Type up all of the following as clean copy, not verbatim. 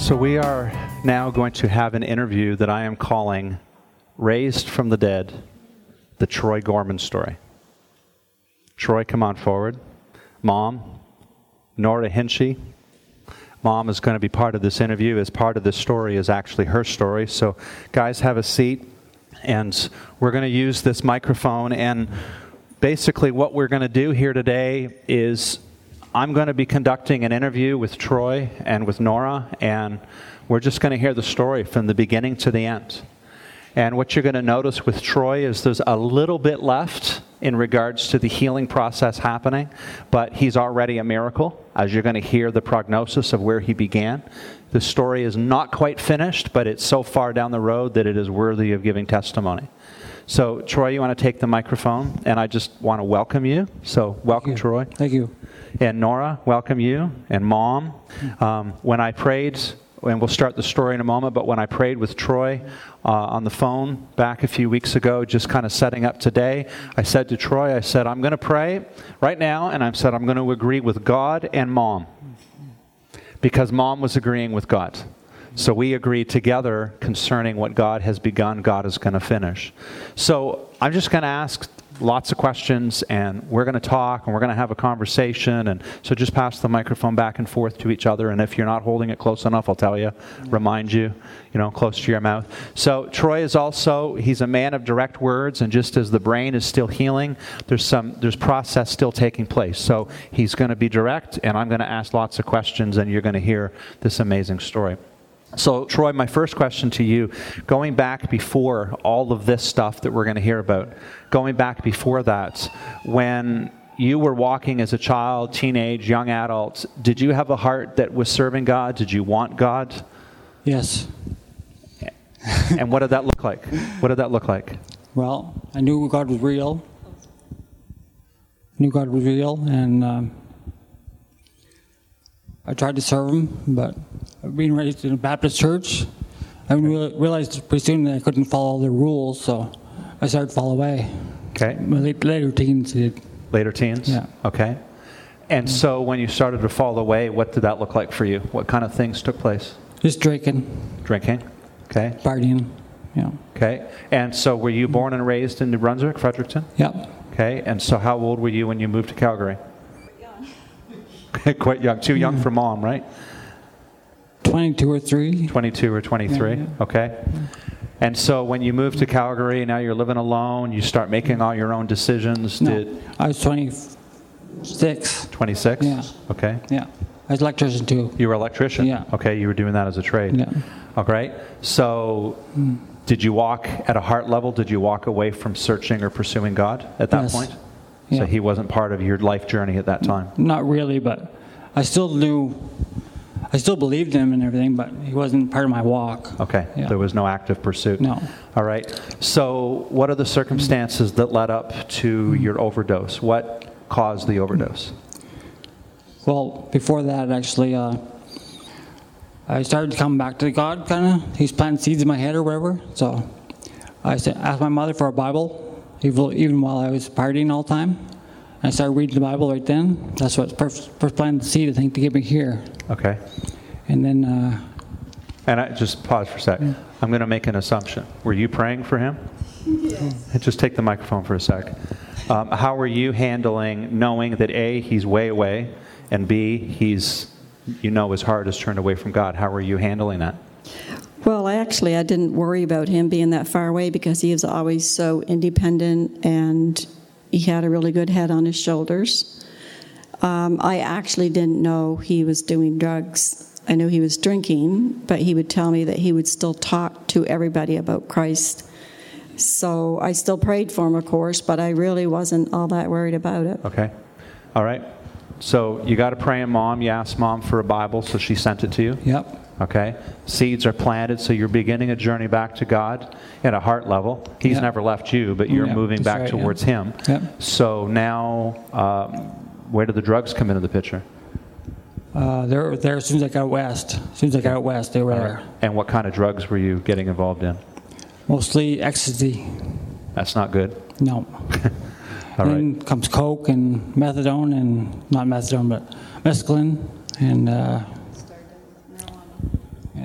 So we are now going to have an interview that I am calling Raised from the Dead, the Troy Gorman story. Troy, come on forward. Mom, Nora Hinchy. Mom is going to be part of this interview, as part of this story is actually her story. So guys, have a seat, and we're going to use this microphone. And basically what we're going to do here today is I'm going to be conducting an interview with Troy and with Nora, and we're just going to hear the story from the beginning to the end. And what you're going to notice with Troy is there's a little bit left in regards to the healing process happening, but he's already a miracle, as you're going to hear the prognosis of where he began. The story is not quite finished, but it's so far down the road that it is worthy of giving testimony. So, Troy, you want to take the microphone, and I just want to welcome you. So, welcome, Troy. Thank you. And Nora, welcome you. And Mom, when I prayed, and we'll start the story in a moment, but when I prayed with Troy on the phone back a few weeks ago, just kind of setting up today, I said to Troy, I said, I'm going to pray right now, and I said, I'm going to agree with God and Mom, because Mom was agreeing with God. So we agreed together concerning what God has begun, God is going to finish. So I'm just going to ask lots of questions, and we're going to talk, and we're going to have a conversation. And so just pass the microphone back and forth to each other. And if you're not holding it close enough, I'll tell you, remind you, close to your mouth. So Troy is he's a man of direct words, and just as the brain is still healing, there's process still taking place. So he's going to be direct, and I'm going to ask lots of questions, and you're going to hear this amazing story. So, Troy, my first question to you, going back before all of this stuff that we're going to hear about, going back before that, when you were walking as a child, teenage, young adult, did you have a heart that was serving God? Did you want God? Yes. And what did that look like? What did that look like? Well, I knew God was real. And I tried to serve Him, but being raised in a Baptist church, I realized pretty soon that I couldn't follow the rules, so I started to fall away. Okay. My later teens did. Later teens? Yeah. Okay. And so when you started to fall away, what did that look like for you? What kind of things took place? Just drinking. Drinking? Okay. Partying. Yeah. Okay. And so were you born and raised in New Brunswick, Fredericton? Yep. Okay. And so how old were you when you moved to Calgary? Quite young. Too young for Mom, right? 22 or 3. 22 or 23. Yeah. Okay. And so when you moved to Calgary, now you're living alone, you start making all your own decisions. No, I was 26. 26? Yeah. Okay. Yeah. I was an electrician too. You were an electrician? Yeah. Okay, you were doing that as a trade. Yeah. All right. So did you walk at a heart level? Did you walk away from searching or pursuing God at that point? Yeah. So He wasn't part of your life journey at that time? Not really, but I still believed in Him and everything, but He wasn't part of my walk. Okay. Yeah. There was no active pursuit? No. All right. So what are the circumstances that led up to your overdose? What caused the overdose? Well, before that, actually, I started to come back to God, kind of. He's planting seeds in my head or whatever. So I asked my mother for a Bible, even while I was partying all the time. I started reading the Bible right then. That's what first planted the seed, I think, to get me here. Okay. And then... and I just pause for a sec. I'm going to make an assumption. Were you praying for him? Yes. Just take the microphone for a sec. How were you handling knowing that A, he's way away, and B, his heart is turned away from God? How were you handling that? Well, I didn't worry about him being that far away because he was always so independent and he had a really good head on his shoulders. I actually didn't know he was doing drugs. I knew he was drinking, but he would tell me that he would still talk to everybody about Christ. So I still prayed for him, of course, but I really wasn't all that worried about it. Okay. All right. So you got to pray, and Mom, you asked Mom for a Bible, so she sent it to you? Yep. Okay. Seeds are planted, so you're beginning a journey back to God at a heart level. He's never left you, but you're moving back towards Him. Yep. So now, where do the drugs come into the picture? They're there as soon as I got west. As soon as I got out west, they were there. And what kind of drugs were you getting involved in? Mostly ecstasy. That's not good? No. All then right. comes coke and methadone, and not methadone, but mescaline, and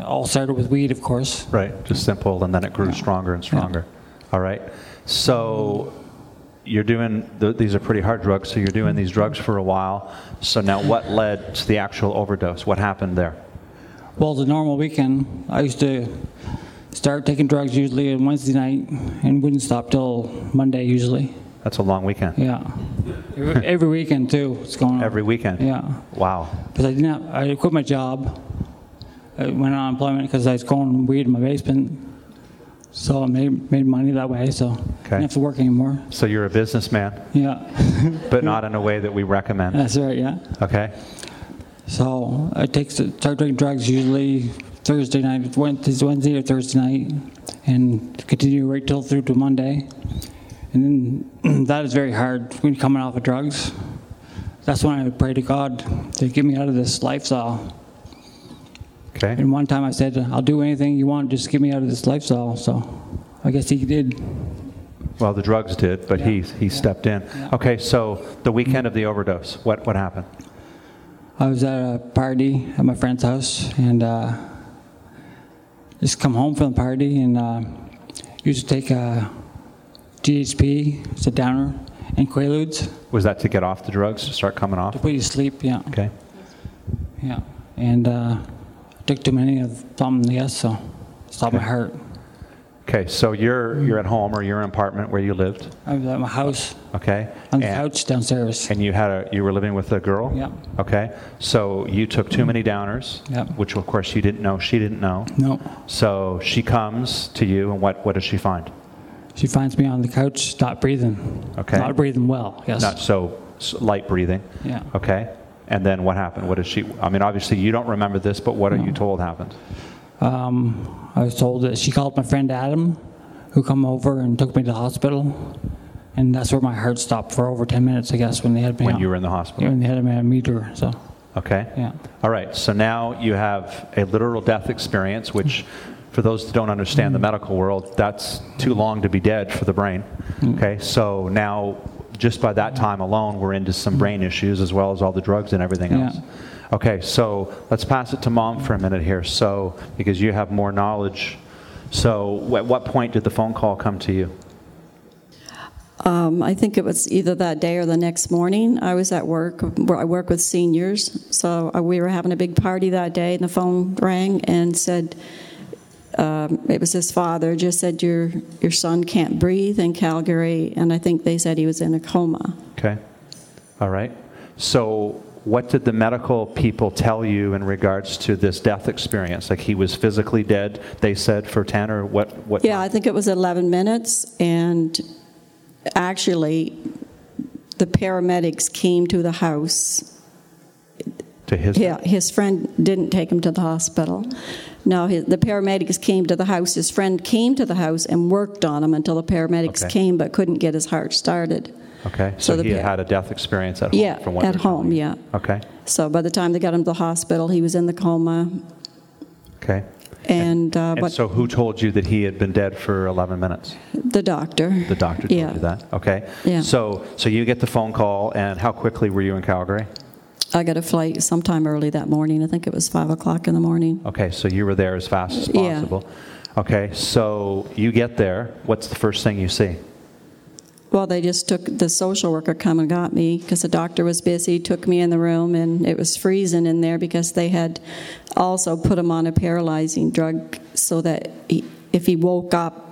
All started with weed, of course. Right, just simple, and then it grew stronger and stronger. All right. So you're doing, these are pretty hard drugs, so you're doing these drugs for a while. So now what led to the actual overdose? What happened there? Well, the normal weekend, I used to start taking drugs usually on Wednesday night and wouldn't stop till Monday usually. That's a long weekend. Yeah. Every weekend, too, it's going on. Every weekend? Yeah. Wow. Because I quit my job. I went on unemployment because I was growing weed in my basement. So I made money that way, so I didn't have to work anymore. So you're a businessman. Yeah. But not in a way that we recommend. That's right, yeah. Okay. So I start taking drugs usually Thursday night, Wednesday or Thursday night, and continue right till through to Monday. And then that is very hard when you're coming off of drugs. That's when I would pray to God to get me out of this lifestyle. Okay. And one time I said, I'll do anything you want, just get me out of this lifestyle. So I guess he did. Well, the drugs did, but he stepped in. Yeah. Okay, so the weekend of the overdose, what happened? I was at a party at my friend's house, and just come home from the party, and used to take GHP, it's a downer, and Quaaludes. Was that to get off the drugs, to start coming off? To put you to sleep, yeah. Okay. Yeah, and I took too many of them, yes, so stopped my heart. Okay, so you're at home or you're in an apartment where you lived. I was at my house. Okay. On the couch downstairs. And you were living with a girl? Yeah. Okay. So you took too many downers, which of course you didn't know, she didn't know. No. So she comes to you, and what does she find? She finds me on the couch, not breathing. Okay. Not breathing well, yes. Not so light breathing. Yeah. Okay. And then what happened? What did she, I mean, obviously you don't remember this, but what are you told happened? I was told that she called my friend Adam, who come over and took me to the hospital. And that's where my heart stopped for over 10 minutes, I guess, when they had me When on. you were in the hospital? When they had me on a meter, so. Okay. Yeah. All right. So now you have a literal death experience, which, for those that don't understand the medical world, that's too long to be dead for the brain. Okay. So now, just by that time alone, we're into some brain issues as well as all the drugs and everything else. Okay. So let's pass it to Mom for a minute here. So, because you have more knowledge. So at what point did the phone call come to you? I think it was either that day or the next morning. I was at work. I work with seniors, so we were having a big party that day, and the phone rang and said, it was his father, just said, your son can't breathe in Calgary, and I think they said he was in a coma. Okay. All right. So what did the medical people tell you in regards to this death experience? Like, he was physically dead, they said, for 10 or what? Yeah, I think it was 11 minutes, and actually, the paramedics came to the house. To his? Yeah, his friend didn't take him to the hospital. No, the paramedics came to the house. His friend came to the house and worked on him until the paramedics came, but couldn't get his heart started. Okay, so he had a death experience at home? Yeah, from what at home, yeah. Okay. So by the time they got him to the hospital, he was in the coma. Okay. And so who told you that he had been dead for 11 minutes? The doctor. The doctor told you that? Okay. Yeah. So you get the phone call, and how quickly were you in Calgary? I got a flight sometime early that morning. I think it was 5 o'clock in the morning. Okay, so you were there as fast as possible. Yeah. Okay, so you get there. What's the first thing you see? Well, they just took the social worker come and got me because the doctor was busy, took me in the room, and it was freezing in there because they had also put him on a paralyzing drug so that if he woke up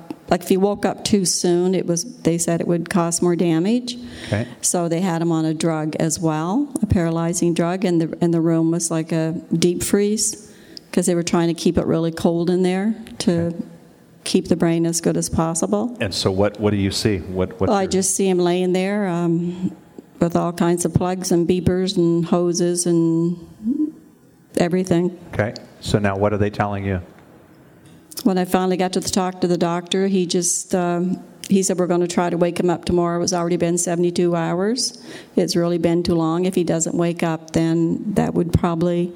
too soon, they said it would cause more damage. Okay. So they had him on a drug as well, a paralyzing drug, and the room was like a deep freeze because they were trying to keep it really cold in there to keep the brain as good as possible. And so what do you see? I just see him laying there with all kinds of plugs and beepers and hoses and everything. Okay. So now what are they telling you? When I finally got to talk to the doctor, he just he said, we're going to try to wake him up tomorrow. It's already been 72 hours. It's really been too long. If he doesn't wake up, then that would probably,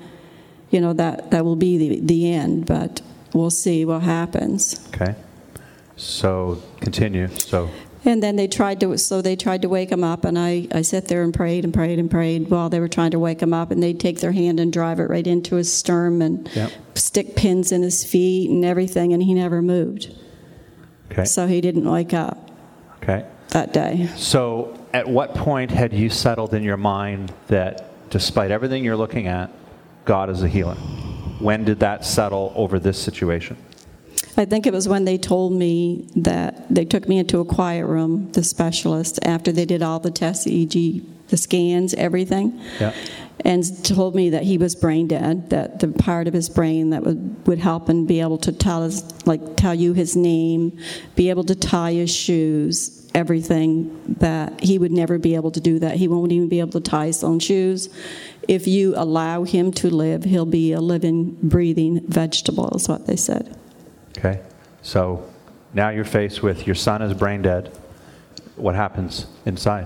that will be the end. But we'll see what happens. Okay. So continue. And then they tried to wake him up, and I sat there and prayed and prayed and prayed while they were trying to wake him up, and they'd take their hand and drive it right into his sternum and stick pins in his feet and everything, and he never moved. Okay. So he didn't wake up that day. So at what point had you settled in your mind that despite everything you're looking at, God is a healer? When did that settle over this situation? I think it was when they told me that they took me into a quiet room, the specialist, after they did all the tests, EEG, the scans, everything, and told me that he was brain dead, that the part of his brain that would help and be able to tell you his name, be able to tie his shoes, everything, that he would never be able to do that. He won't even be able to tie his own shoes. If you allow him to live, he'll be a living, breathing vegetable, is what they said. Okay, so now you're faced with your son is brain dead. What happens inside?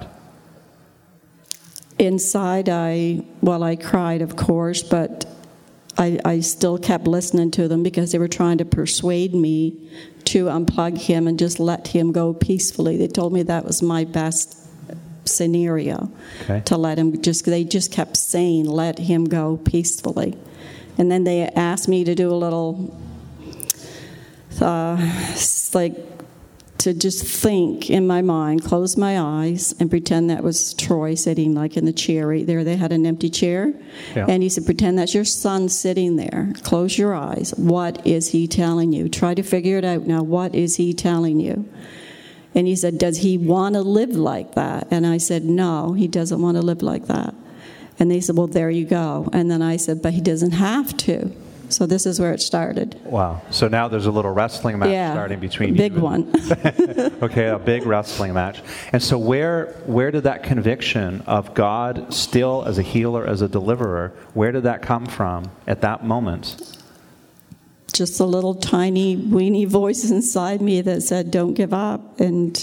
Inside, I cried, of course, but I still kept listening to them because they were trying to persuade me to unplug him and just let him go peacefully. They told me that was my best scenario, to let him they just kept saying, let him go peacefully. And then they asked me to do a little to just think in my mind, close my eyes, and pretend that was Troy sitting in the chair right there. They had an empty chair. And he said, pretend that's your son sitting there. Close your eyes. What is he telling you? Try to figure it out now. What is he telling you? And he said, does he want to live like that? And I said, no, he doesn't want to live like that. And they said, well, there you go. And then I said, but he doesn't have to. So this is where it started. Wow. So now there's a little wrestling match starting between big you. One. Okay, a big wrestling match. And so where did that conviction of God still as a healer, as a deliverer, where did that come from at that moment? Just a little tiny weeny voice inside me that said, don't give up. And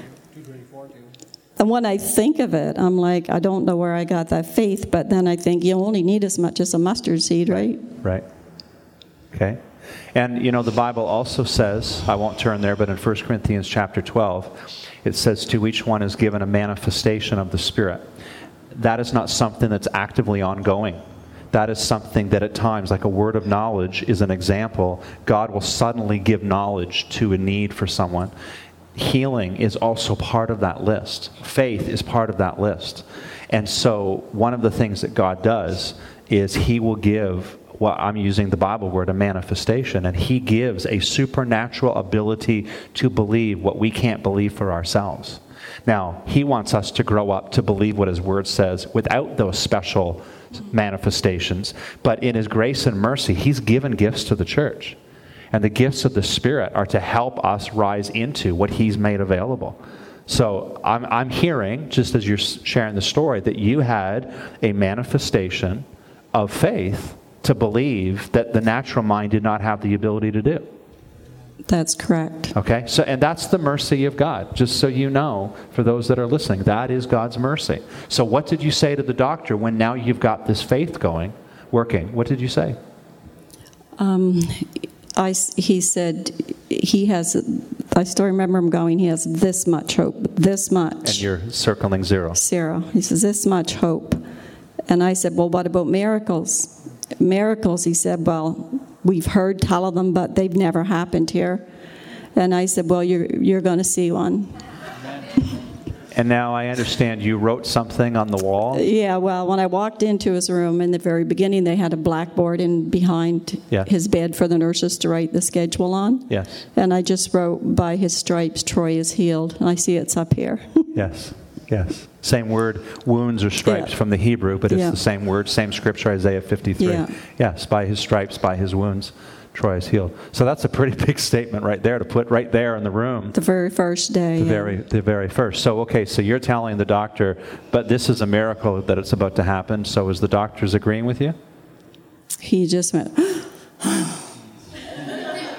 when I think of it, I'm like, I don't know where I got that faith, but then I think you only need as much as a mustard seed, right? Right. Okay. And, the Bible also says, I won't turn there, but in 1 Corinthians chapter 12, it says, to each one is given a manifestation of the Spirit. That is not something that's actively ongoing. That is something that at times, like a word of knowledge is an example, God will suddenly give knowledge to a need for someone. Healing is also part of that list. Faith is part of that list. And so one of the things that God does is he will give, I'm using the Bible word, a manifestation, and he gives a supernatural ability to believe what we can't believe for ourselves. Now, he wants us to grow up to believe what his word says without those special manifestations, but in his grace and mercy, he's given gifts to the church. And the gifts of the Spirit are to help us rise into what he's made available. So I'm hearing, just as you're sharing the story, that you had a manifestation of faith to believe that the natural mind did not have the ability to do. That's correct. Okay, so and that's the mercy of God. Just so you know, for those that are listening, that is God's mercy. So what did you say to the doctor when now you've got this faith working? What did you say? He said he has, I still remember him going, he has this much hope, this much. And you're circling zero. Zero. He says, this much hope. And I said, well, what about miracles? Miracles, he said, well, we've heard tell of them, but they've never happened here. And I said, well, you're going to see one. And now I understand you wrote something on the wall? Yeah, well, when I walked into his room in the very beginning, they had a blackboard in behind his bed for the nurses to write the schedule on. Yes. And I just wrote, by his stripes, Troy is healed. And I see it's up here. Yes, yes. Same word, wounds or stripes from the Hebrew, but it's the same word, same scripture, Isaiah 53. Yeah. Yes, by his stripes, by his wounds, Troy is healed. So that's a pretty big statement right there to put right there in the room. The very first day. The very first. So, okay, so you're telling the doctor, but this is a miracle that it's about to happen. So is the doctor's agreeing with you? He just went,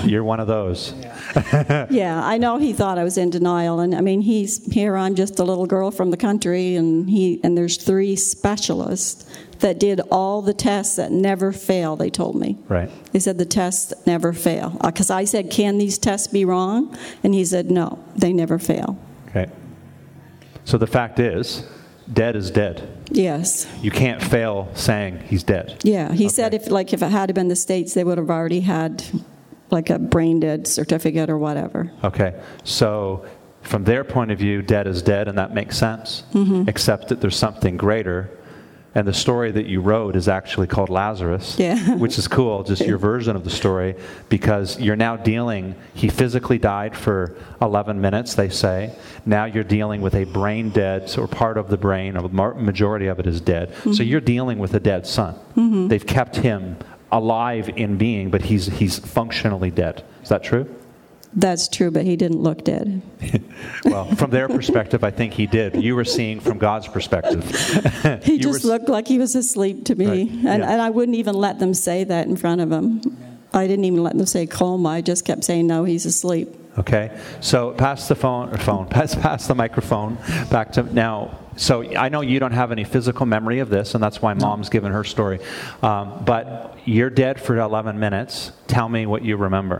You're one of those. Yeah, I know he thought I was in denial, and I mean, I'm just a little girl from the country, and there's 3 specialists that did all the tests that never fail, they told me. Right. They said the tests never fail. Because I said, can these tests be wrong? And he said, no, they never fail. Okay. So the fact is, dead is dead. Yes. You can't fail saying he's dead. Yeah, he said if it had been the States, they would have already had like a brain dead certificate or whatever. Okay. So from their point of view, dead is dead, and that makes sense, except that there's something greater. And the story that you wrote is actually called Lazarus, which is cool, just your version of the story, because you're now he physically died for 11 minutes, they say. Now you're dealing with a brain dead, or part of the brain, a majority of it is dead. So you're dealing with a dead son. They've kept him alive in being, but he's functionally dead. Is that true? That's true, but he didn't look dead. Well, from their perspective, I think he did. You were seeing from God's perspective. He just looked like he was asleep to me. Right. And I wouldn't even let them say that in front of him. I didn't even let them say coma. I just kept saying, no, he's asleep. Okay. So pass the microphone back to now. So I know you don't have any physical memory of this, and that's why Mom's given her story. But you're dead for 11 minutes. Tell me what you remember.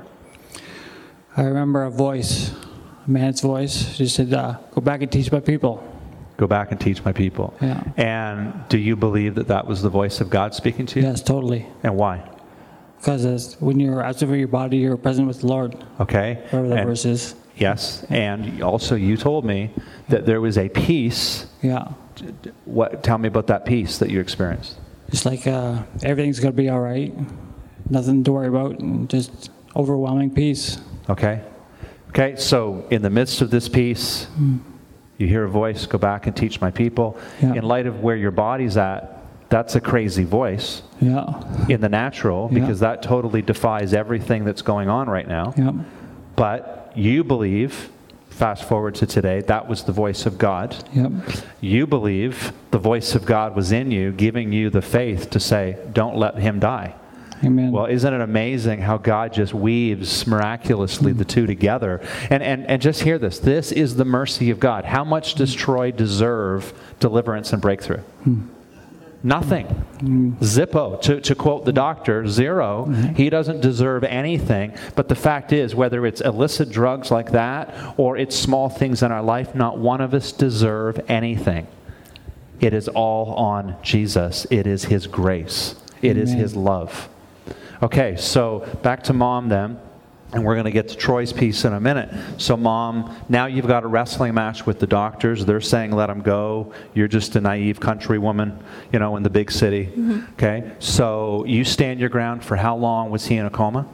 I remember a man's voice. She said, go back and teach my people. Go back and teach my people. Yeah. And do you believe that was the voice of God speaking to you? Yes, totally. And why? Because when you're absent from your body, you're present with the Lord. Okay. Whatever that verse is. Yes. And also you told me that there was a peace. Yeah. Tell me about that peace that you experienced. It's like everything's going to be all right. Nothing to worry about. And just overwhelming peace. Okay. Okay, so in the midst of this peace, you hear a voice, go back and teach my people. Yeah. In light of where your body's at, that's a crazy voice in the natural, because that totally defies everything that's going on right now. Yeah. But you believe, fast forward to today, that was the voice of God. Yep. You believe the voice of God was in you, giving you the faith to say, don't let him die. Amen. Well, isn't it amazing how God just weaves miraculously the two together? And just hear this. This is the mercy of God. How much does Troy deserve deliverance and breakthrough? Nothing. Zippo. To quote the doctor, 0. He doesn't deserve anything. But the fact is, whether it's illicit drugs like that or it's small things in our life, not one of us deserve anything. It is all on Jesus. It is his grace. It is his love. Okay, so back to Mom then, and we're going to get to Troy's piece in a minute. So Mom, now you've got a wrestling match with the doctors. They're saying let him go. You're just a naive country woman, in the big city. Okay, so you stand your ground. For how long was he in a coma?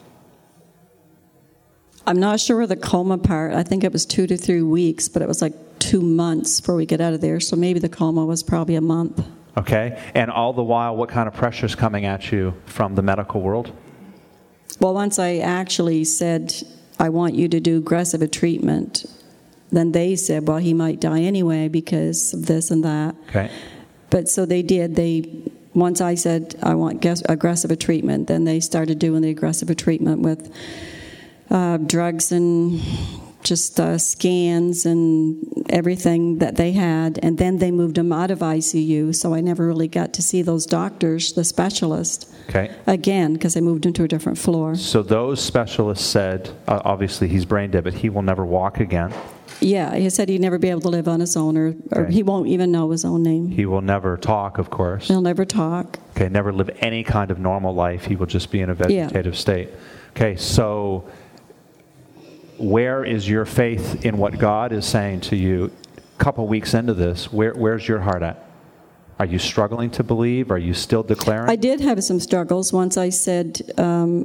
I'm not sure of the coma part. I think it was 2 to 3 weeks, but it was like 2 months before we get out of there. So maybe the coma was probably a month. Okay, and all the while, what kind of pressure is coming at you from the medical world? Well, once I actually said, I want you to do aggressive treatment, then they said, well, he might die anyway because of this and that. Okay. But so they did. Once I said, I want aggressive treatment, then they started doing the aggressive treatment with drugs and just scans and everything that they had, and then they moved him out of ICU, so I never really got to see those doctors, the specialist, again, because they moved him to a different floor. So those specialists said, obviously he's brain dead, but he will never walk again. Yeah, he said he'd never be able to live on his own, or he won't even know his own name. He will never talk, of course. He'll never talk. Okay, never live any kind of normal life. He will just be in a vegetative state. Okay, so where is your faith in what God is saying to you? A couple weeks into this, where's your heart at? Are you struggling to believe? Are you still declaring? I did have some struggles once I said, I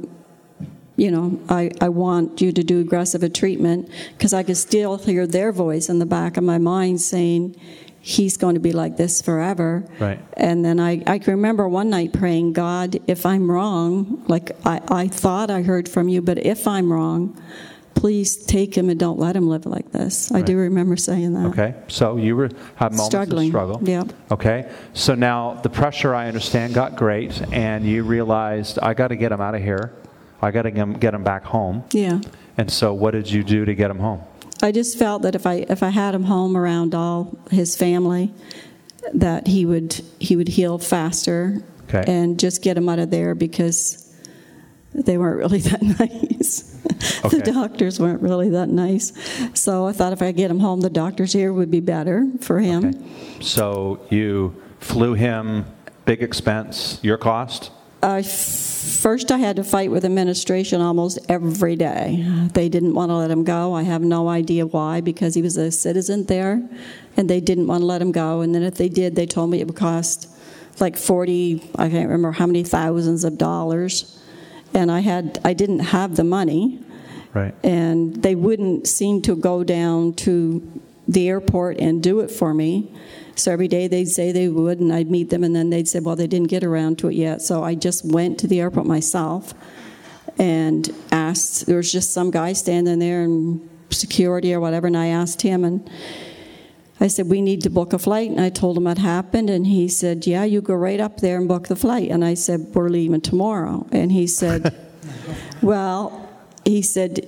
want you to do aggressive treatment, because I could still hear their voice in the back of my mind saying, he's going to be like this forever. Right. And then I can remember one night praying, God, if I'm wrong, like I thought I heard from you, but if I'm wrong, please take him and don't let him live like this. I do remember saying that. Okay, so you had moments of struggle. Yeah. Okay, so now the pressure, I understand, got great, and you realized, I got to get him out of here. I got to get him back home. Yeah. And so what did you do to get him home? I just felt that if I had him home around all his family, that he would heal faster. Okay. And just get him out of there, because they weren't really that nice. Okay. The doctors weren't really that nice. So I thought if I get him home, the doctors here would be better for him. Okay. So you flew him, big expense, your cost? First, I had to fight with administration almost every day. They didn't want to let him go. I have no idea why, because he was a citizen there, and they didn't want to let him go. And then if they did, they told me it would cost like 40, I can't remember how many thousands of dollars. And I didn't have the money. Right. And they wouldn't seem to go down to the airport and do it for me. So every day they'd say they would, and I'd meet them, and then they'd say, well, they didn't get around to it yet. So I just went to the airport myself and asked. There was just some guy standing there in security or whatever, and I asked him, and I said, we need to book a flight. And I told him what happened, and he said, yeah, you go right up there and book the flight. And I said, we're leaving tomorrow. And he said, well, he said,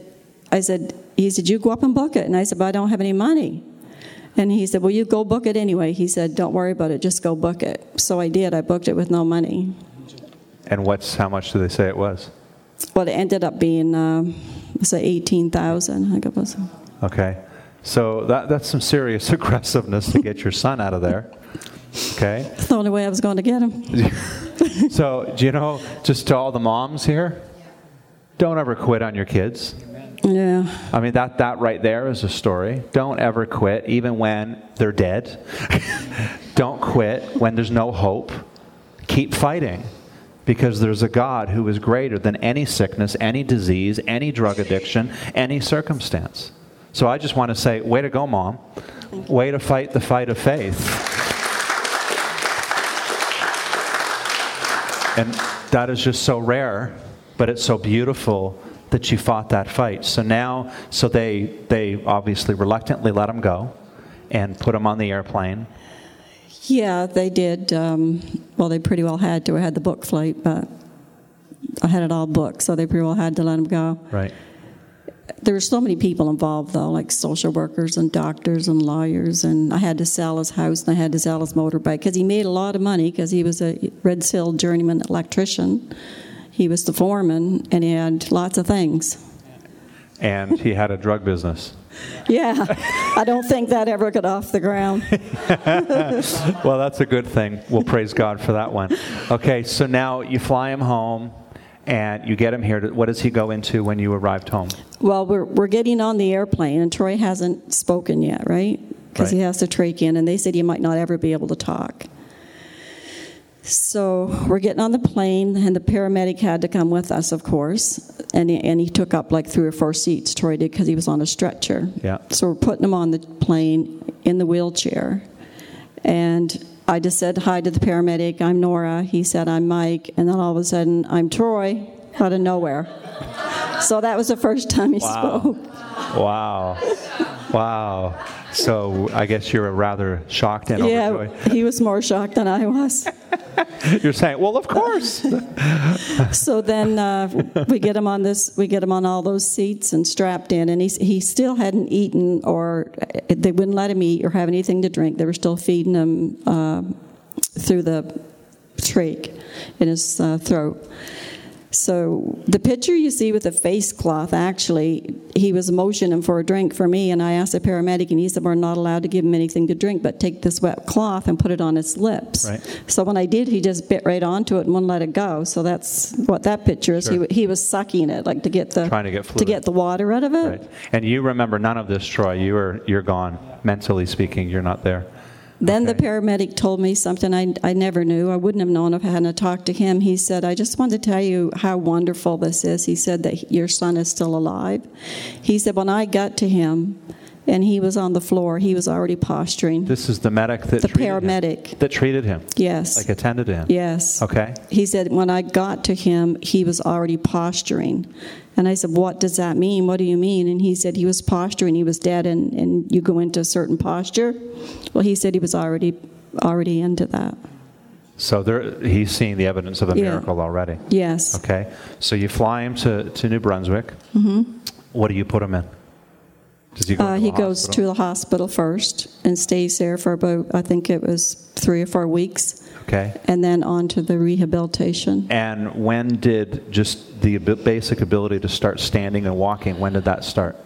you go up and book it. And I said, but I don't have any money. And he said, well, you go book it anyway. He said, don't worry about it, just go book it. So I did. I booked it with no money. And how much do they say it was? Well, it ended up being, say, $18,000, I think it was. Okay. So that's some serious aggressiveness to get your son out of there. Okay. It's the only way I was going to get him. So, do you know, just to all the moms here, don't ever quit on your kids. Yeah. I mean, that right there is a story. Don't ever quit, even when they're dead. Don't quit when there's no hope. Keep fighting, because there's a God who is greater than any sickness, any disease, any drug addiction, any circumstance. So I just want to say, way to go, Mom. Way to fight the fight of faith. And that is just so rare, but it's so beautiful that you fought that fight. So now, they obviously reluctantly let him go and put him on the airplane. Yeah, they did. Well, they pretty well had to. I had the book flight, but I had it all booked, so they pretty well had to let him go. Right. There were so many people involved, though, like social workers and doctors and lawyers, and I had to sell his house and I had to sell his motorbike, because he made a lot of money, because he was a Red Hill journeyman electrician. He was the foreman, and he had lots of things. And he had a drug business. Yeah, I don't think that ever got off the ground. Well, that's a good thing. We'll praise God for that one. Okay, so now you fly him home, and you get him here. What does he go into when you arrived home? Well, we're getting on the airplane, and Troy hasn't spoken yet, right? Because he has to trach in, and they said he might not ever be able to talk. So we're getting on the plane, and the paramedic had to come with us, of course, and he took up like 3 or 4 seats, Troy did, because he was on a stretcher. Yeah. So we're putting him on the plane in the wheelchair, and I just said hi to the paramedic. I'm Nora. He said, I'm Mike. And then all of a sudden, I'm Troy, out of nowhere. So that was the first time he spoke. Wow. Wow. So I guess you were rather shocked and overjoyed. Yeah, he was more shocked than I was. You're saying, well, of course. So then we get him on all those seats and strapped in, and he still hadn't eaten, or they wouldn't let him eat or have anything to drink. They were still feeding him through the trach in his throat. So the picture you see with the face cloth, actually, he was motioning for a drink for me, and I asked the paramedic, and he said, we're not allowed to give him anything to drink, but take this wet cloth and put it on his lips. Right. So when I did, he just bit right onto it and wouldn't let it go. So that's what that picture is. Sure. He was sucking it, like trying to get fluid. to get the water out of it. Right. And you remember none of this, Troy. You're gone. Mentally speaking, you're not there. Then Okay. the paramedic told me something I never knew. I wouldn't have known if I hadn't talked to him. He said, I just wanted to tell you how wonderful this is. He said that your son is still alive. He said, when I got to him and he was on the floor, he was already posturing. This is the medic that The treated paramedic. him. That treated him. Yes. Like attended to him. Yes. Okay. He said, when I got to him, he was already posturing. And I said, what does that mean? What do you mean? And he said he was posturing. He was dead, and you go into a certain posture. Well, he said he was already into that. So he's seeing the evidence of a Yeah. miracle already. Yes. Okay. So you fly him to New Brunswick. What do you put him in? Does he go to He the goes to hospital? the hospital first and stays there for about, I think it was 3 or 4 weeks, Okay. and then on to the rehabilitation. And when did just the basic ability to start standing and walking, when did that start?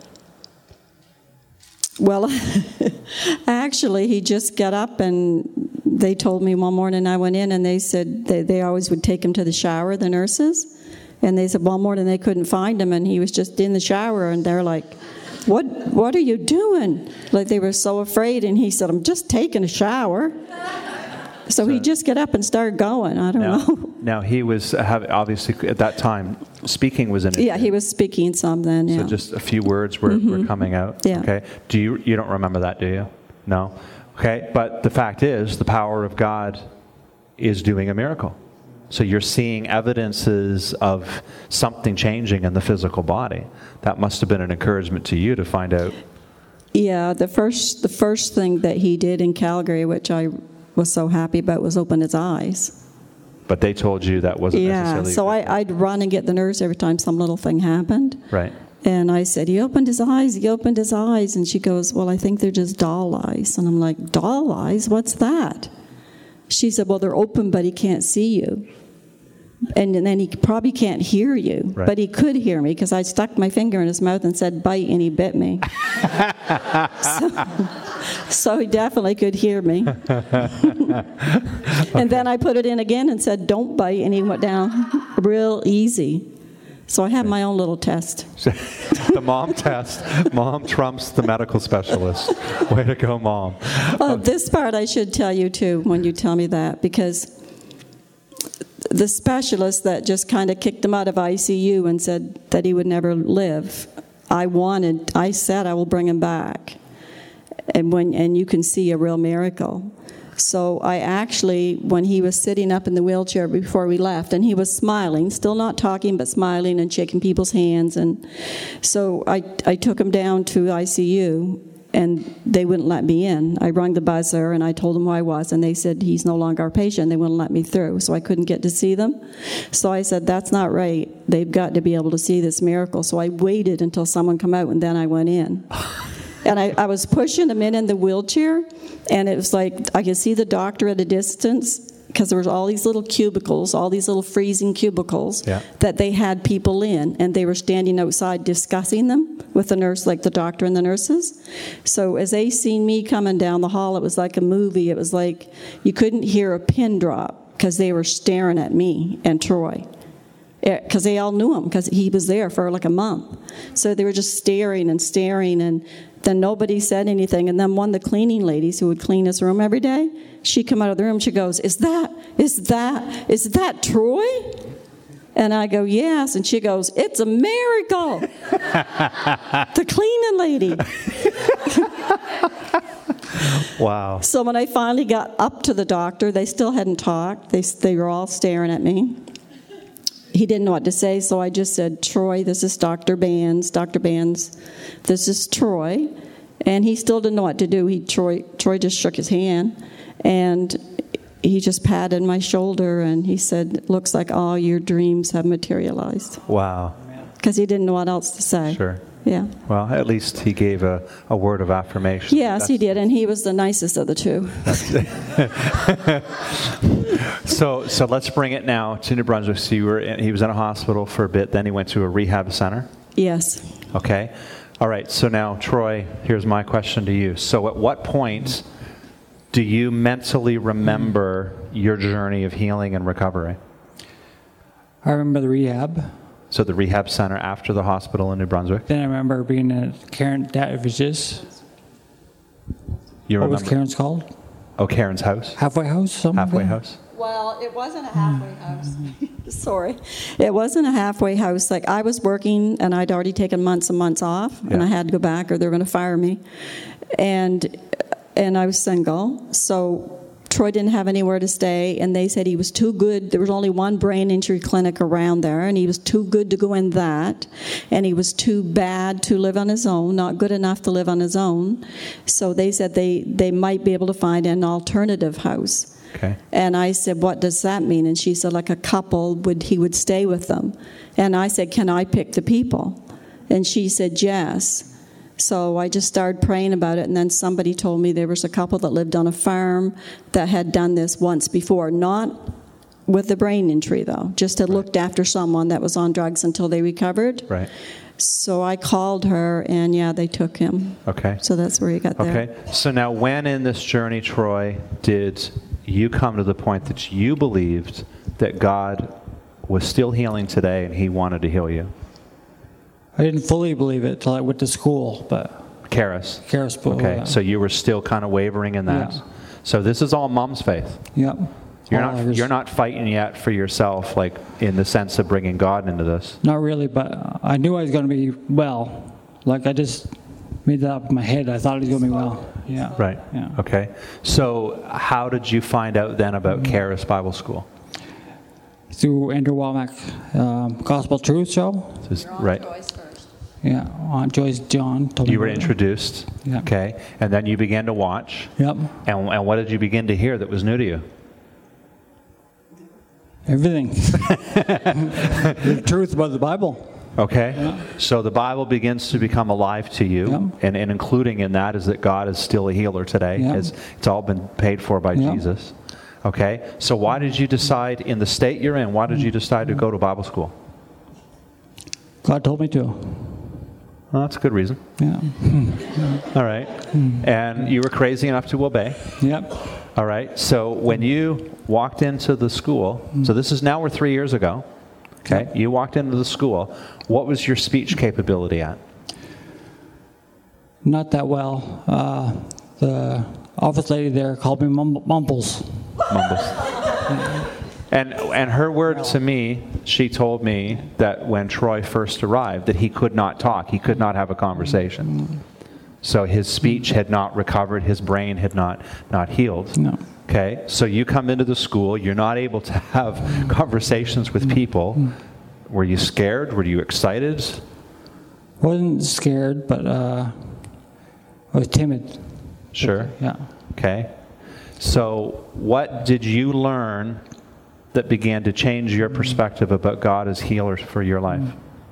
Well, actually, he just got up, and they told me one morning I went in, and they said they always would take him to the shower, the nurses. And they said one morning they couldn't find him, and he was just in the shower, and they're like, What are you doing? Like, they were so afraid, and he said, I'm just taking a shower. So he just got up and started going. I don't know. Now, he was, obviously, at that time, speaking was an issue. Yeah, he was speaking some then, yeah. So just a few words were coming out. Yeah. Okay. You don't remember that, do you? No. Okay. But the fact is, the power of God is doing a miracle. So you're seeing evidences of something changing in the physical body. That must have been an encouragement to you to find out. Yeah, the first thing that he did in Calgary, which I was so happy about, was open his eyes. But they told you that wasn't Yeah, necessarily... so I'd run and get the nurse every time some little thing happened. Right. And I said, he opened his eyes. And she goes, well, I think they're just doll eyes. And I'm like, doll eyes? What's that? She said, well, they're open, but he can't see you. And then he probably can't hear you, Right. but he could hear me because I stuck my finger in his mouth and said, bite, and he bit me. So he definitely could hear me. And then I put it in again and said, don't bite, and he went down real easy. So I had my own little test. The mom test. Mom trumps the medical specialist. Way to go, Mom. Oh, this part I should tell you, too, when you tell me that, because the specialist that just kind of kicked him out of ICU and said that he would never live, I said I will bring him back. And you can see a real miracle. So I actually, when he was sitting up in the wheelchair before we left, and he was smiling, still not talking, but smiling and shaking people's hands. And so I took him down to ICU, and they wouldn't let me in. I rang the buzzer, and I told them who I was, and they said, he's no longer our patient. They wouldn't let me through, so I couldn't get to see them. So I said, that's not right. They've got to be able to see this miracle. So I waited until someone come out, and then I went in. And I was pushing him in the wheelchair, and it was like I could see the doctor at a distance because there was all these little cubicles, all these little freezing cubicles that they had people in, and they were standing outside discussing them with the nurse, like the doctor and the nurses. So as they seen me coming down the hall, it was like a movie. It was like you couldn't hear a pin drop because they were staring at me and Troy. Because they all knew him, because he was there for like a month. So they were just staring, and then nobody said anything. And then one of the cleaning ladies who would clean his room every day, she come out of the room, she goes, is that Troy? And I go, yes. And she goes, it's a miracle. The cleaning lady. Wow. So when I finally got up to the doctor, they still hadn't talked. They were all staring at me. He didn't know what to say, so I just said, Troy, this is Dr. Bands. Dr. Bands, this is Troy. And he still didn't know what to do. Troy just shook his hand, and he just patted my shoulder, and he said, looks like all your dreams have materialized. Wow. Because he didn't know what else to say. Sure. Yeah. Well, at least he gave a word of affirmation. Yes, he did, and he was the nicest of the two. So let's bring it now to New Brunswick. So he was in a hospital for a bit, then he went to a rehab center. Yes. Okay. All right. So now, Troy, here's my question to you. So at what point do you mentally remember your journey of healing and recovery? I remember the rehab. So the rehab center after the hospital in New Brunswick? Then I remember being at Karen Davidge's. You What remember? was Karen's called? Oh, Karen's house? Halfway house? Something Halfway like that? house? Well, it wasn't a halfway house. Sorry. It wasn't a halfway house. Like, I was working, and I'd already taken months and months off, and I had to go back or they were going to fire me. And I was single, so Troy didn't have anywhere to stay, and they said he was too good. There was only one brain injury clinic around there, and he was too good to go in that, and he was too bad to live on his own, not good enough to live on his own. So they said they might be able to find an alternative house. Okay. And I said, what does that mean? And she said, like a couple, he would stay with them. And I said, can I pick the people? And she said, yes. So I just started praying about it, and then somebody told me there was a couple that lived on a farm that had done this once before, not with the brain injury, though, just had looked after someone that was on drugs until they recovered. Right. So I called her, and yeah, they took him. Okay. So that's where he got there. Okay. So now when in this journey, Troy, did you come to the point that you believed that God was still healing today and he wanted to heal you? I didn't fully believe it till I went to school, but Charis. School. Okay. Yeah. So you were still kind of wavering in that. Yeah. So this is all Mom's faith. Yep. You're not fighting yet for yourself, like in the sense of bringing God into this. Not really, but I knew I was going to be well. Like I just made that up in my head. I thought it was going to be well. Yeah. Right. Yeah. Okay. So how did you find out then about Charis Bible School? Through Andrew Womack, Gospel Truth Show. Right. Yeah, Aunt Joyce John told me. You were about it. introduced. Yeah. Okay. And then you began to watch. Yep. And what did you begin to hear that was new to you? Everything. The truth about the Bible. Okay. Yeah. So the Bible begins to become alive to you, Yeah. and including in that is that God is still a healer today. Yeah. It's all been paid for by Yeah. Jesus. Okay. So why did you decide, in the state you're in, why did you decide to go to Bible school? God told me to. Well, that's a good reason. Yeah. All right. And you were crazy enough to obey. Yep. All right. So when you walked into the school, so this is now we're 3 years ago. Okay. Yep. You walked into the school. What was your speech capability at? Not that well. The office lady there called me Mumbles. Mumbles. And her word to me, she told me that when Troy first arrived, that he could not talk. He could not have a conversation. So his speech had not recovered. His brain had not healed. No. Okay. So you come into the school. You're not able to have conversations with people. Were you scared? Were you excited? Wasn't scared, but I was timid. Sure. Yeah. Okay. So what did you learn that began to change your perspective about God as healer for your life?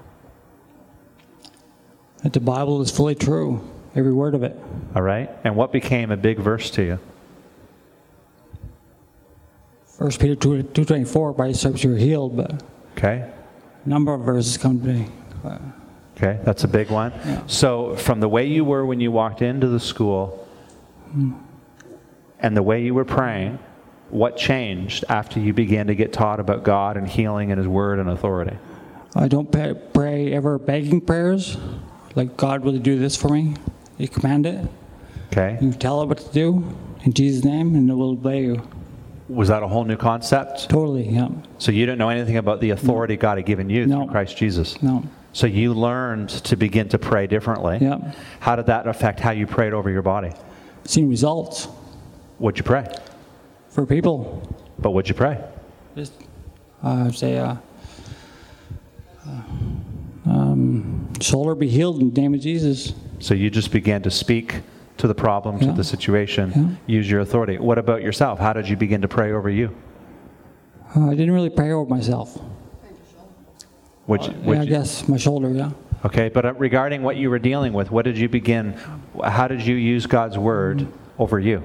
That the Bible is fully true. Every word of it. All right. And what became a big verse to you? 1 Peter 2:24, by his stripes you were healed, but Okay. a number of verses come to me. Okay. That's a big one. Yeah. So from the way you were when you walked into the school and the way you were praying, what changed after you began to get taught about God and healing and his word and authority? I don't pray ever begging prayers, like God will do this for me. You command it. Okay. You tell it what to do in Jesus' name, and it will obey you. Was that a whole new concept? Totally, yeah. So you didn't know anything about the authority God had given you No. through Christ Jesus? No. So you learned to begin to pray differently. Yeah. How did that affect how you prayed over your body? Seen results What'd you pray? for people. But what'd you pray? Just say, shoulder be healed in the name of Jesus. So you just began to speak to the problem, to Yeah. the situation, Yeah. use your authority. What about yourself? How did you begin to pray over you? I didn't really pray over myself. I guess my shoulder, yeah. Okay, but regarding what you were dealing with, what did you begin, how did you use God's word over you?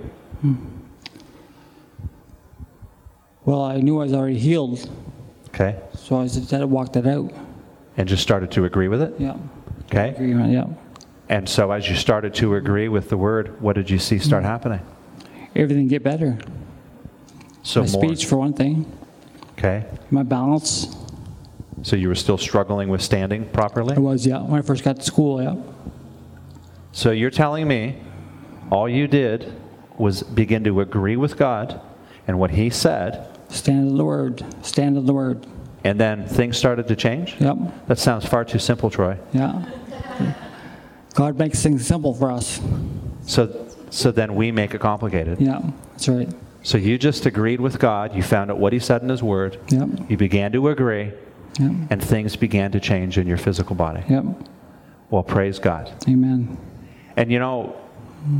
Well, I knew I was already healed, Okay, so I just had to walk that out. and just started to agree with it? Yeah. Okay, Agreement, yeah. and so as you started to agree with the word, what did you see start happening? Everything get better. So My more. speech, for one thing. Okay, My balance. so you were still struggling with standing properly? I was, yeah. When I first got to school, yeah. So you're telling me all you did was begin to agree with God and what he said, Stand on the word. Stand on the word. and then things started to change? Yep. That sounds far too simple, Troy. Yeah. God makes things simple for us. So then we make it complicated. Yeah, that's right. So you just agreed with God, you found out what he said in his word, Yep. you began to agree, Yep. and things began to change in your physical body. Yep. Well, praise God. Amen. And you know,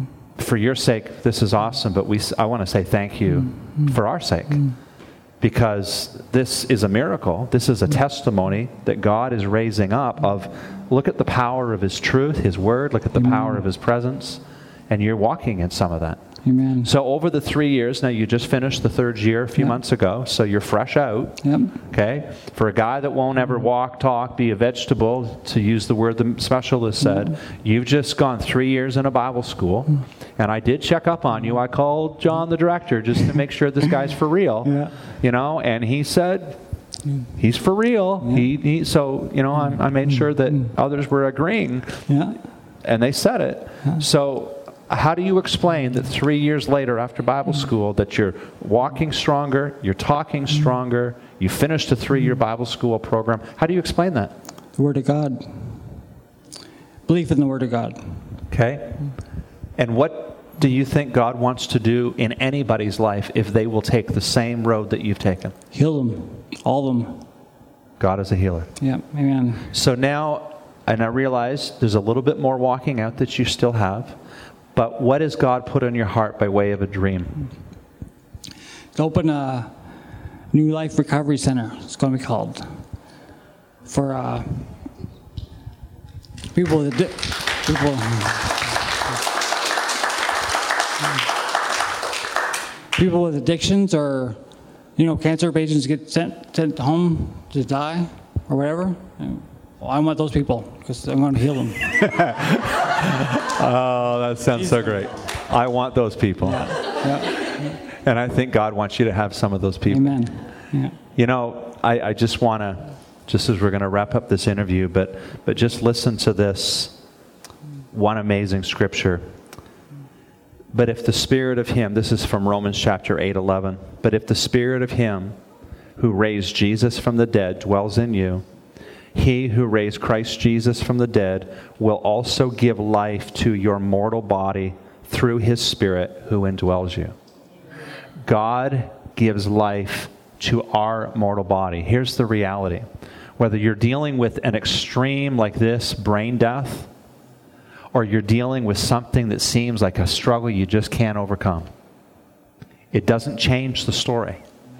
for your sake, this is awesome, but I want to say thank you for our sake. Because this is a miracle. This is a testimony that God is raising up of, look at the power of His truth, His Word, look at the power of His presence, and you're walking in some of that. Amen. So over the 3 years, now you just finished the third year a few months ago, so you're fresh out. Yep. Okay? For a guy that won't ever walk, talk, be a vegetable, to use the word the specialist said, you've just gone 3 years in a Bible school, and I did check up on you. I called John, the director, just to make sure this guy's for real. Yeah. You know, and he said, he's for real. Yeah. So, you know, I made sure that others were agreeing, and they said it. Yeah. So how do you explain that 3 years later after Bible school that you're walking stronger, you're talking stronger, you finished a 3-year Bible school program? How do you explain that? The Word of God. Belief in the Word of God. Okay. And what do you think God wants to do in anybody's life if they will take the same road that you've taken? Heal them. All of them. God is a healer. Yeah. Amen. So now, and I realize there's a little bit more walking out that you still have. But what has God put on your heart by way of a dream? To open a New Life Recovery Center, it's going to be called, for people with addictions, or, you know, cancer patients get sent home to die or whatever. Well, I want those people because I'm going to heal them. Oh, that sounds so great. I want those people. Yeah. And I think God wants you to have some of those people. Amen. Yeah. You know, I just want to, just as we're going to wrap up this interview, but just listen to this one amazing scripture. But if the Spirit of Him, this is from Romans chapter 8:11, but if the Spirit of Him who raised Jesus from the dead dwells in you, He who raised Christ Jesus from the dead will also give life to your mortal body through His Spirit who indwells you. God gives life to our mortal body. Here's the reality. Whether you're dealing with an extreme like this, brain death, or you're dealing with something that seems like a struggle you just can't overcome, it doesn't change the story.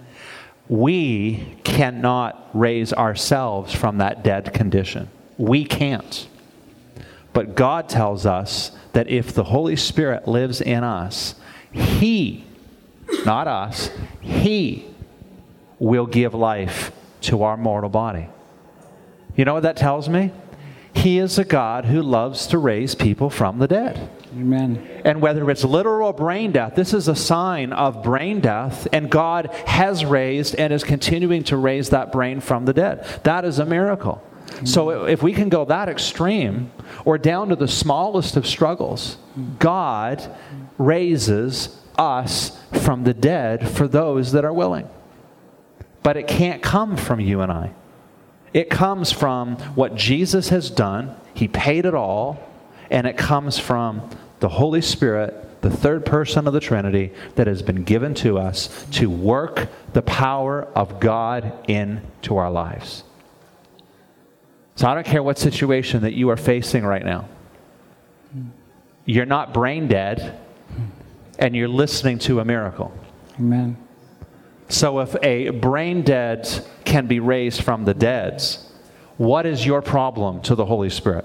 We cannot raise ourselves from that dead condition. We can't. But God tells us that if the Holy Spirit lives in us, He, not us, He will give life to our mortal body. You know what that tells me? He is a God who loves to raise people from the dead. Amen. And whether it's literal brain death, this is a sign of brain death, and God has raised and is continuing to raise that brain from the dead. That is a miracle. So if we can go that extreme, or down to the smallest of struggles, God raises us from the dead for those that are willing. But it can't come from you and I. It comes from what Jesus has done. He paid it all. And it comes from the Holy Spirit, the third person of the Trinity, that has been given to us to work the power of God into our lives. So I don't care what situation that you are facing right now. You're not brain dead, and you're listening to a miracle. Amen. So if a brain dead can be raised from the dead, what is your problem to the Holy Spirit?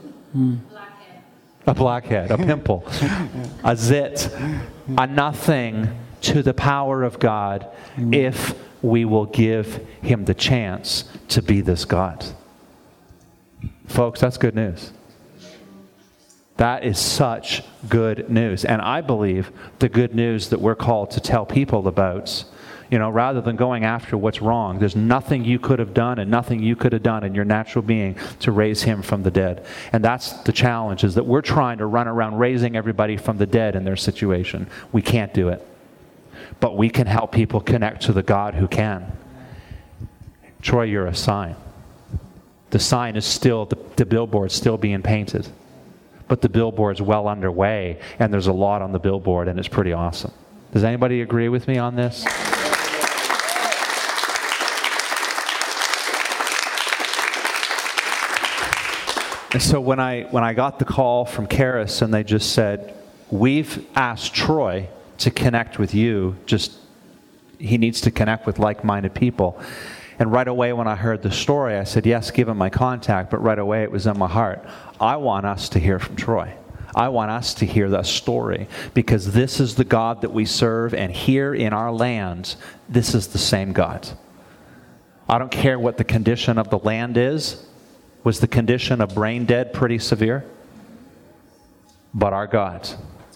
A blackhead, a pimple, a zit, a nothing to the power of God if we will give Him the chance to be this God. Folks, that's good news. That is such good news. And I believe the good news that we're called to tell people about, you know, rather than going after what's wrong, there's nothing you could have done and nothing you could have done in your natural being to raise Him from the dead. And that's the challenge, is that we're trying to run around raising everybody from the dead in their situation. We can't do it. But we can help people connect to the God who can. Troy, you're a sign. The sign is still, the billboard's still being painted. But the billboard's well underway, and there's a lot on the billboard, and it's pretty awesome. Does anybody agree with me on this? And so when I got the call from Charis and they just said, we've asked Troy to connect with you. He needs to connect with like-minded people. And right away when I heard the story, I said, yes, give him my contact. But right away it was in my heart. I want us to hear from Troy. I want us to hear that story, because this is the God that we serve, and here in our land, this is the same God. I don't care what the condition of the land is. Was the condition of brain dead pretty severe? But our God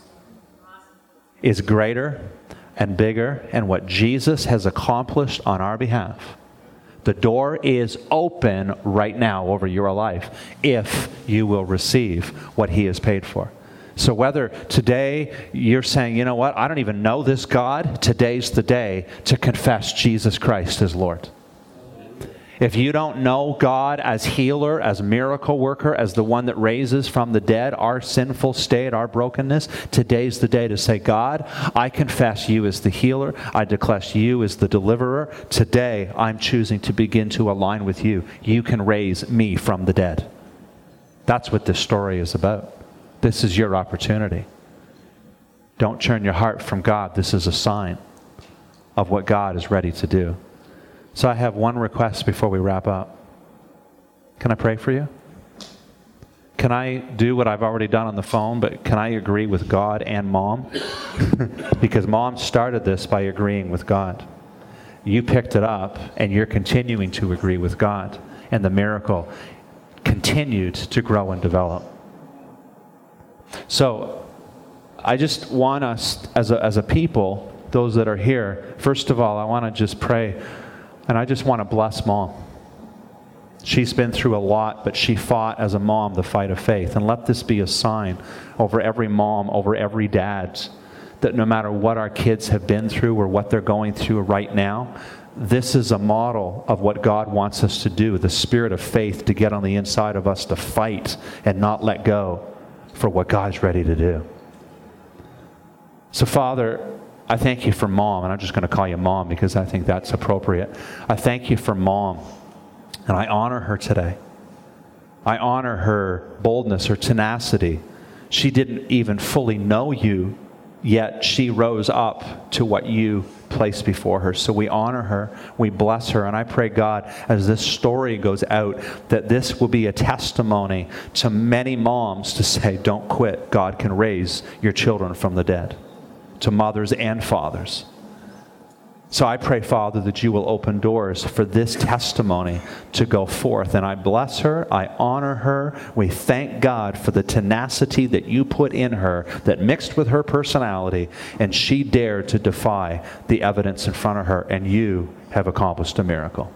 is greater and bigger, and what Jesus has accomplished on our behalf. The door is open right now over your life if you will receive what he has paid for. So whether today you're saying, you know what, I don't even know this God, today's the day to confess Jesus Christ as Lord. If you don't know God as healer, as miracle worker, as the one that raises from the dead our sinful state, our brokenness, today's the day to say, God, I confess you as the healer. I declare you as the deliverer. Today, I'm choosing to begin to align with you. You can raise me from the dead. That's what this story is about. This is your opportunity. Don't turn your heart from God. This is a sign of what God is ready to do. So I have one request before we wrap up. Can I pray for you? Can I do what I've already done on the phone, but can I agree with God and Mom? Because Mom started this by agreeing with God. You picked it up, and you're continuing to agree with God. And the miracle continued to grow and develop. So I just want us as a people, those that are here, first of all, I want to just pray. And I just want to bless Mom. She's been through a lot, but she fought as a mom the fight of faith. And let this be a sign over every mom, over every dad, that no matter what our kids have been through or what they're going through right now, this is a model of what God wants us to do, the spirit of faith to get on the inside of us to fight and not let go for what God's ready to do. So, Father, I thank you for Mom, and I'm just going to call you Mom because I think that's appropriate. I thank you for Mom, and I honor her today. I honor her boldness, her tenacity. She didn't even fully know you, yet she rose up to what you placed before her. So we honor her, we bless her, and I pray, God, as this story goes out, that this will be a testimony to many moms to say, don't quit. God can raise your children from the dead. To mothers and fathers. So I pray, Father, that you will open doors for this testimony to go forth. And I bless her. I honor her. We thank God for the tenacity that you put in her that mixed with her personality, and she dared to defy the evidence in front of her, and you have accomplished a miracle.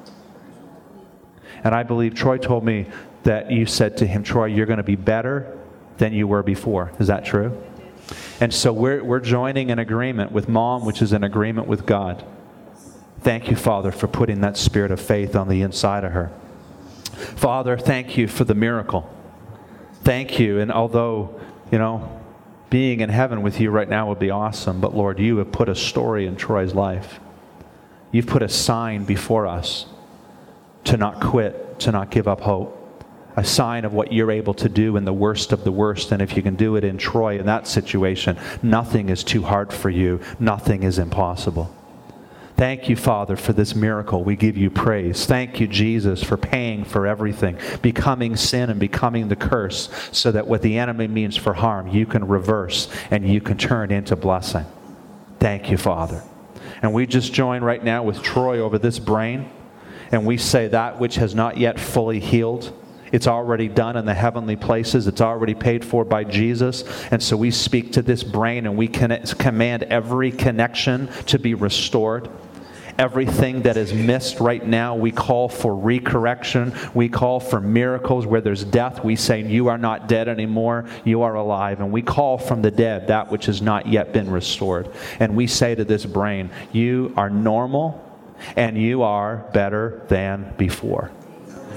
And I believe Troy told me that you said to him, Troy, you're going to be better than you were before. Is that true? And so we're joining an agreement with Mom, which is an agreement with God. Thank you, Father, for putting that spirit of faith on the inside of her. Father, thank you for the miracle. Thank you. And although, being in heaven with you right now would be awesome, but Lord, you have put a story in Troy's life. You've put a sign before us to not quit, to not give up hope. A sign of what you're able to do in the worst of the worst. And if you can do it in Troy in that situation, nothing is too hard for you. Nothing is impossible. Thank you, Father, for this miracle. We give you praise. Thank you, Jesus, for paying for everything, becoming sin and becoming the curse, so that what the enemy means for harm, you can reverse and you can turn into blessing. Thank you, Father. And we just join right now with Troy over this brain, and we say that which has not yet fully healed, it's already done in the heavenly places. It's already paid for by Jesus. And so we speak to this brain, and we command every connection to be restored. Everything that is missed right now, we call for recorrection. We call for miracles. Where there's death, we say, you are not dead anymore. You are alive. And we call from the dead that which has not yet been restored. And we say to this brain, you are normal and you are better than before.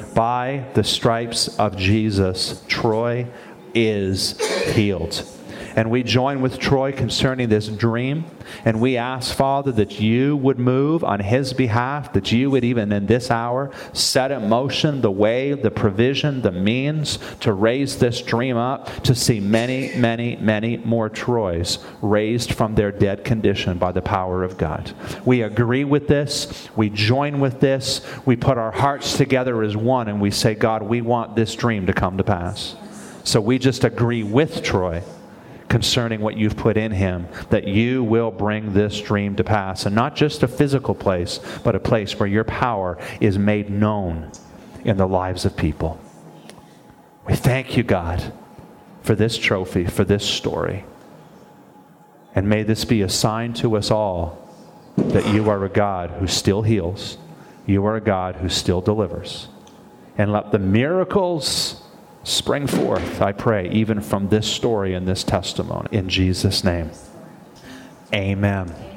By the stripes of Jesus, Troy is healed. And we join with Troy concerning this dream. And we ask, Father, that you would move on his behalf, that you would even in this hour set in motion the way, the provision, the means to raise this dream up, to see many, many, many more Troys raised from their dead condition by the power of God. We agree with this. We join with this. We put our hearts together as one, and we say, God, we want this dream to come to pass. So we just agree with Troy concerning what you've put in him, that you will bring this dream to pass. And not just a physical place, but a place where your power is made known in the lives of people. We thank you, God, for this trophy, for this story. And may this be a sign to us all that you are a God who still heals. You are a God who still delivers. And let the miracles spring forth, I pray, even from this story and this testimony. In Jesus' name, amen.